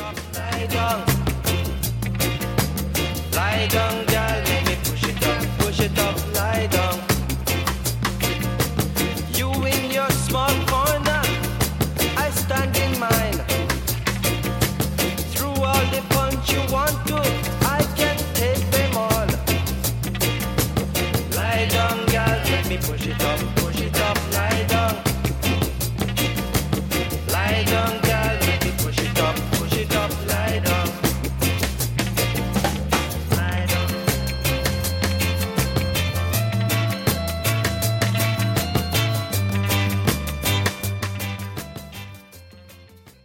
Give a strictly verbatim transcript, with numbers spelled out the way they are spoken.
Lie down, lie down, girl, let me push it up, push it up, lie down. You in your small corner, I stand in mine. Through all the punch you want to, I can take them all. Lie down, girl, let me push it up, push it up, lie down.